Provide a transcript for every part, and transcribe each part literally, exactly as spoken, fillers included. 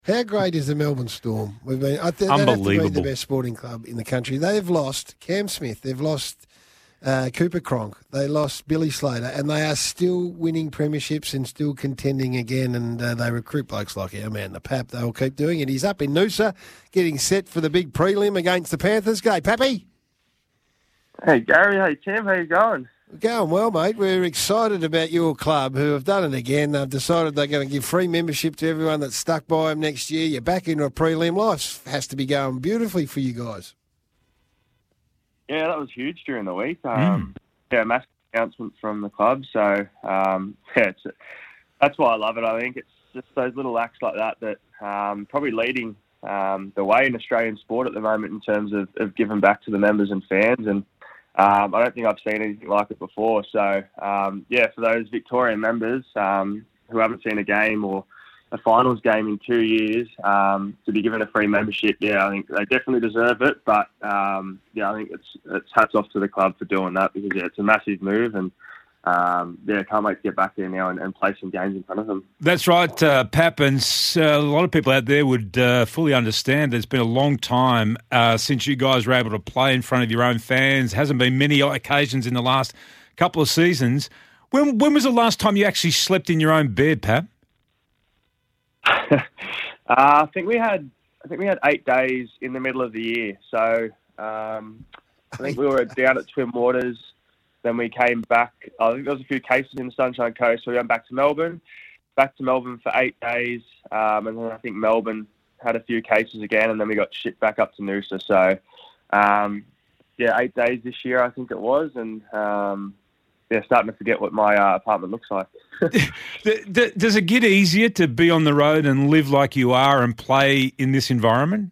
How great is the Melbourne Storm? We've been. I think they have to be the best sporting club in the country. They've lost Cam Smith. They've lost uh, Cooper Cronk. They lost Billy Slater, and they are still winning premierships and still contending again. And uh, they recruit blokes like our man, the Pap. They'll keep doing it. He's up in Noosa, getting set for the big prelim against the Panthers. G'day, Pappy. Hey, Gary. Hey, Tim. How you going? Going well, mate. We're excited about your club, who have done it again. They've decided they're going to give free membership to everyone that's stuck by them next year. You're back into a prelim. Life has to be going beautifully for you guys. Yeah, that was huge during the week. Um, mm. Yeah, massive announcement from the club. So, um, yeah, it's, that's why I love it. I think it's just those little acts like that that um, probably leading um, the way in Australian sport at the moment in terms of, of giving back to the members and fans. And Um, I don't think I've seen anything like it before. So, um, yeah, for those Victorian members um, who haven't seen a game or a finals game in two years, um, to be given a free membership, yeah, I think they definitely deserve it. But, um, yeah, I think it's it's hats off to the club for doing that because, yeah, it's a massive move and, Um, yeah, can't wait to get back there now and, and play some games in front of them. That's right, uh, Pap, and uh, a lot of people out there would uh, fully understand it's been a long time uh, since you guys were able to play in front of your own fans. Hasn't been many occasions in the last couple of seasons. When when was the last time you actually slept in your own bed, Pap? uh, I think we had I think we had eight days in the middle of the year. So um, I think we were down at Twin Waters. Then we came back. I think there was a few cases in the Sunshine Coast, so we went back to Melbourne. Back to Melbourne for eight days, um, and then I think Melbourne had a few cases again, and then we got shipped back up to Noosa. So, um, yeah, eight days this year, I think it was, and um, yeah, starting to forget what my uh, apartment looks like. Does it get easier to be on the road and live like you are and play in this environment?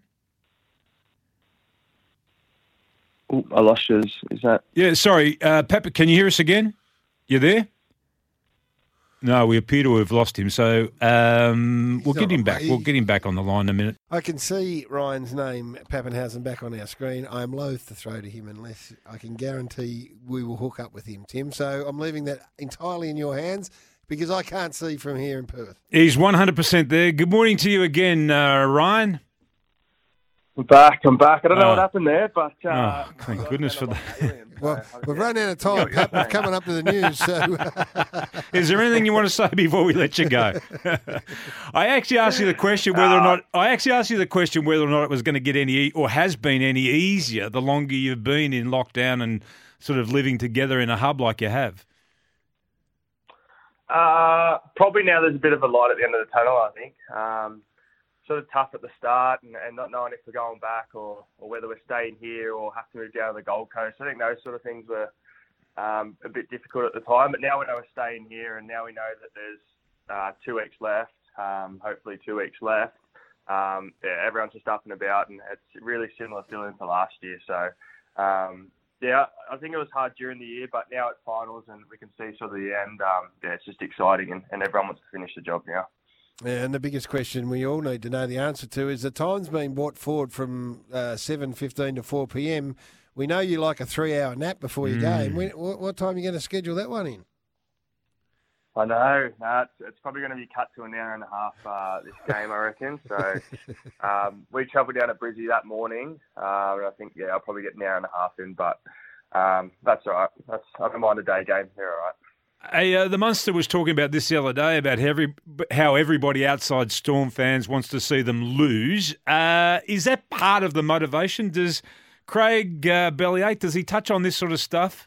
Ooh, I lost you. Is that? Yeah, sorry. Uh, Pepper, can you hear us again? You there? No, we appear to have lost him. So um, we'll get him back. We'll get him back on the line in a minute. I can see Ryan's name, Pappenhausen, back on our screen. I'm loath to throw to him unless I can guarantee we will hook up with him, Tim. So I'm leaving that entirely in your hands because I can't see from here in Perth. He's one hundred percent there. Good morning to you again, uh, Ryan. I'm back, I'm back. I don't know oh. what happened there, but... Uh, oh, thank goodness for that. Alien, well, so we've run out of time, Pat. We're coming up to the news, so... Is there anything you want to say before we let you go? I actually asked you the question whether or not... I actually asked you the question whether or not it was going to get any... or has been any easier the longer you've been in lockdown and sort of living together in a hub like you have. Uh, probably now there's a bit of a light at the end of the tunnel, I think. Um, sort of tough at the start and, and not knowing if we're going back or, or whether we're staying here or have to move down to the Gold Coast. I think those sort of things were um, a bit difficult at the time, but now we know we're staying here and now we know that there's uh, two weeks left, um, hopefully two weeks left. Um, yeah, everyone's just up and about and it's really similar feeling to last year. So, um, yeah, I think it was hard during the year, but now it's finals and we can see sort of the end. Um, yeah, it's just exciting and, and everyone wants to finish the job now. Yeah, and the biggest question we all need to know the answer to is the time's been brought forward from uh, seven fifteen to four p.m. We know you like a three-hour nap before your mm. game. When, what, what time are you going to schedule that one in? I know. No, it's, it's probably going to be cut to an hour and a half uh, this game, I reckon. So um, we travelled down to Brizzy that morning. Uh, and I think, yeah, I'll probably get an hour and a half in, but um, that's all right. That's, I don't mind a day game. They're all right. Hey, uh, the Munster was talking about this the other day about how, every, how everybody outside Storm fans wants to see them lose. Uh, is that part of the motivation? Does Craig uh, Bellyache, does he touch on this sort of stuff?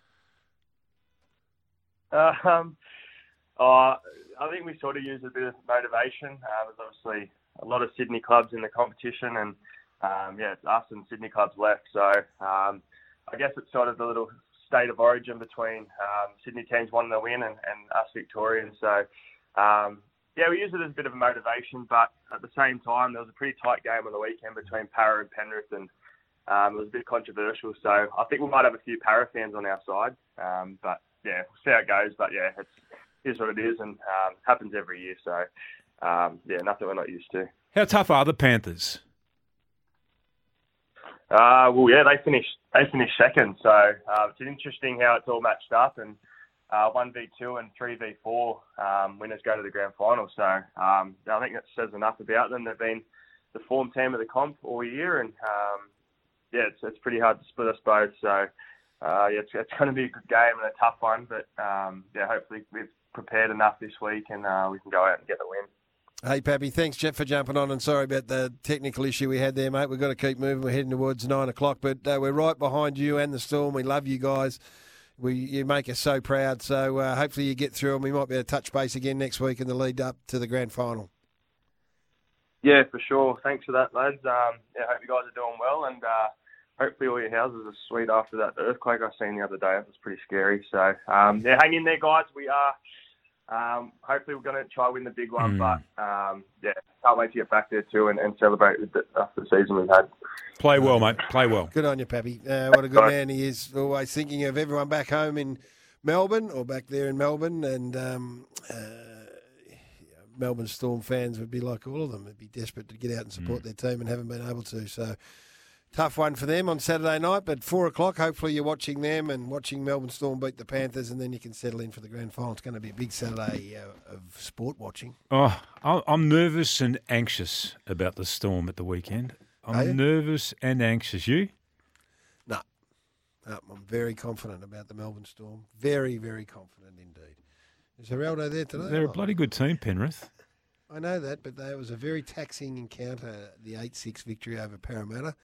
Uh, um, uh, I think we sort of use a bit of motivation. Uh, there's obviously a lot of Sydney clubs in the competition and, um, yeah, it's us and Sydney clubs left. So um, I guess it's sort of the little state of origin between um, Sydney teams wanting to win and, and us Victorians. So, um, yeah, we use it as a bit of a motivation, but at the same time, there was a pretty tight game on the weekend between Para and Penrith, and um, it was a bit controversial. So I think we might have a few Para fans on our side, um, but yeah, we'll see how it goes. But yeah, it's here's what it is, and um, happens every year. So um, yeah, nothing we're not used to. How tough are the Panthers? Uh, well, yeah, they finished they finished second, so uh, it's interesting how it's all matched up, and uh, one v two and three v four um, winners go to the grand final. So um, I think that says enough about them. They've been the form team of the comp all year, and um, yeah, it's, it's pretty hard to split us both. So uh, yeah, it's, it's going to be a good game and a tough one, but um, yeah, hopefully we've prepared enough this week and uh, we can go out and get the win. Hey, Pappy, thanks, Jeff, for jumping on, and sorry about the technical issue we had there, mate. We've got to keep moving. We're heading towards nine o'clock, but uh, we're right behind you and the Storm. We love you guys. We You make us so proud, so uh, hopefully you get through, and we might be able to touch base again next week in the lead up to the grand final. Yeah, for sure. Thanks for that, lads. Um, yeah, hope you guys are doing well, and uh, hopefully all your houses are sweet after that earthquake I seen the other day. It was pretty scary. So, um, yeah, hang in there, guys. We are... Um, hopefully we're going to try win the big one, mm. but um, yeah, can't wait to get back there too and, and celebrate with the, after the season we've had. Play well, mate. Play well. Good on you, Pappy. Uh, what a good man he is. Always thinking of everyone back home in Melbourne or back there in Melbourne, and um, uh, Melbourne Storm fans would be like all of them. They'd be desperate to get out and support mm. their team and haven't been able to. So tough one for them on Saturday night, but four o'clock, hopefully you're watching them and watching Melbourne Storm beat the Panthers, and then you can settle in for the grand final. It's going to be a big Saturday uh, of sport watching. Oh, I'm nervous and anxious about the Storm at the weekend. I'm nervous and anxious. You? No. no. I'm very confident about the Melbourne Storm. Very, very confident indeed. Is Geraldo there today? They're a bloody good team, Penrith. I know that, but it was a very taxing encounter, the eight six victory over Parramatta.